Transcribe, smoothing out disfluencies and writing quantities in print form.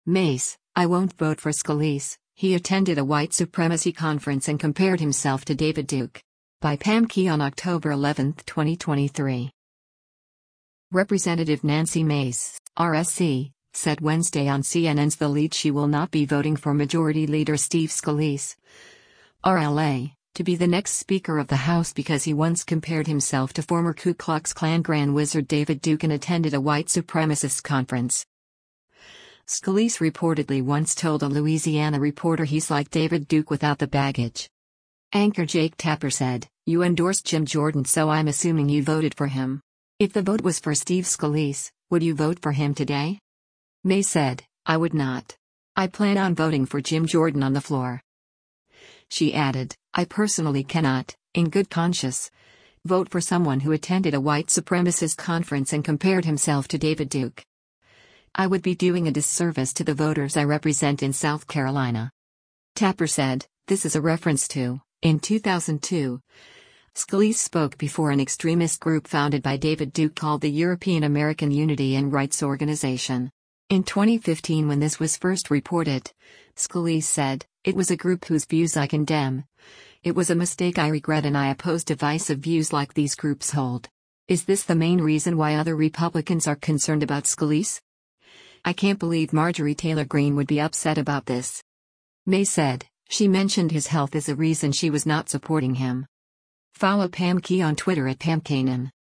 Mace, I won't vote for Scalise. He attended a white supremacy conference and compared himself to David Duke. By Pam Key on October 11, 2023. Representative Nancy Mace, RSC, said Wednesday on CNN's The Lead she will not be voting for Majority Leader Steve Scalise, RLA, to be the next Speaker of the House because he once compared himself to former Ku Klux Klan Grand Wizard David Duke and attended a white supremacist conference. Scalise reportedly once told a Louisiana reporter he's like David Duke without the baggage. Anchor Jake Tapper said, "You endorsed Jim Jordan, so I'm assuming you voted for him. If the vote was for Steve Scalise, would you vote for him today?" May said, "I would not. I plan on voting for Jim Jordan on the floor." She added, "I personally cannot, in good conscience, vote for someone who attended a white supremacist conference and compared himself to David Duke. I would be doing a disservice to the voters I represent in South Carolina." Tapper said, this is a reference to, in 2002, Scalise spoke before an extremist group founded by David Duke called the European American Unity and Rights Organization. In 2015, when this was first reported, Scalise said, "It was a group whose views I condemn. It was a mistake I regret, and I oppose divisive views like these groups hold." Is this the main reason why other Republicans are concerned about Scalise? "I can't believe Marjorie Taylor Greene would be upset about this." May said, she mentioned his health as a reason she was not supporting him. Follow Pam Key on Twitter at PamKanan.